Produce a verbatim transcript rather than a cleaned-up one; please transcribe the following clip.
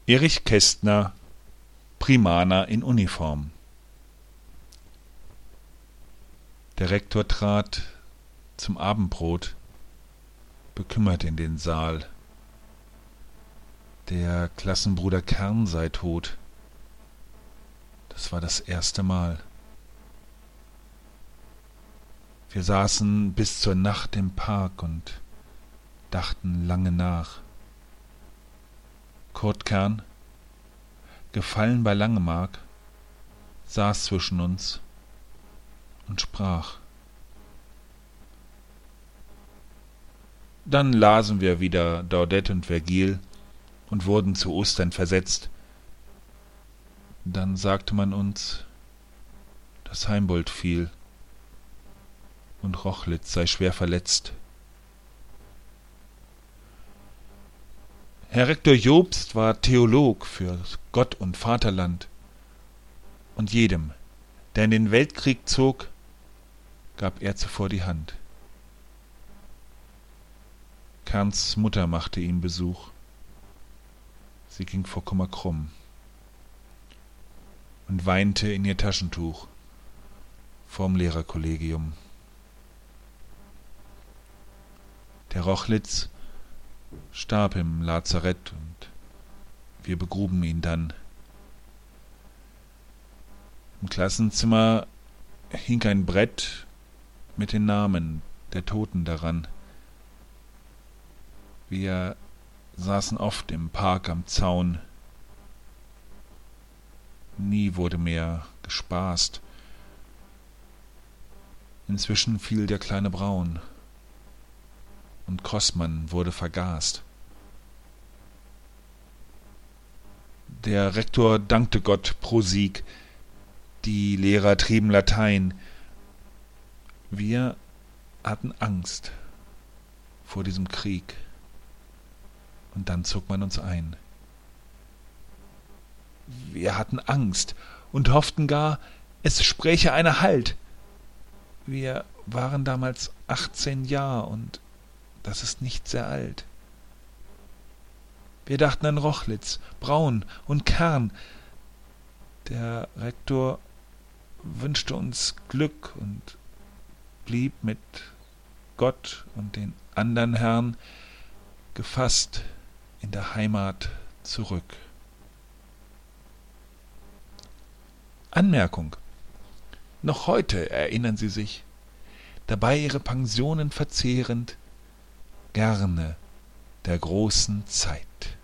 Erich Kästner, Primaner in Uniform. Der Rektor trat zum Abendbrot bekümmert in den Saal. Der Klassenbruder Kern sei tot. Das war das erste Mal. Wir saßen bis zur Nacht im Park und dachten lange nach. Kurt Kern, gefallen bei Langemark, saß zwischen uns und sprach. Dann lasen wir wieder Daudet und Vergil und wurden zu Ostern versetzt. Dann sagte man uns, dass Heimboldt fiel und Rochlitz sei schwer verletzt. Herr Rektor Jobst war Theolog für Gott und Vaterland, und jedem, der in den Weltkrieg zog, gab er zuvor die Hand. Kerns Mutter machte ihm Besuch. Sie ging vor Kummer krumm und weinte in ihr Taschentuch vorm Lehrerkollegium. Der Rochlitz starb im Lazarett und wir begruben ihn dann. Im Klassenzimmer hing ein Brett mit den Namen der Toten daran. Wir saßen oft im Park am Zaun. Nie wurde mehr gespaßt. Inzwischen fiel der kleine Braun und Crossmann wurde vergast. Der Rektor dankte Gott pro Sieg. Die Lehrer trieben Latein. Wir hatten Angst vor diesem Krieg. Und dann zog man uns ein. Wir hatten Angst und hofften gar, es spräche einer Halt. Wir waren damals achtzehn Jahr und das ist nicht sehr alt. Wir dachten an Rochlitz, Braun und Kern. Der Rektor wünschte uns Glück und blieb mit Gott und den anderen Herren gefasst in der Heimat zurück. Anmerkung: Noch heute erinnern sie sich, dabei ihre Pensionen verzehrend, gerne der großen Zeit.